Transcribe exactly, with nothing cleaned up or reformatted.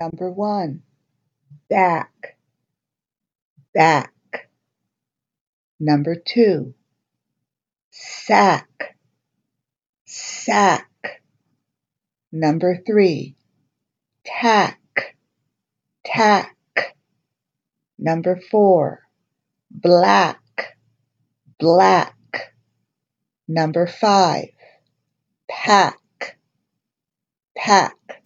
Number one, back, back. Number two, sack, sack. Number three, tack, tack. Number four, black, black. Number five, pack, pack.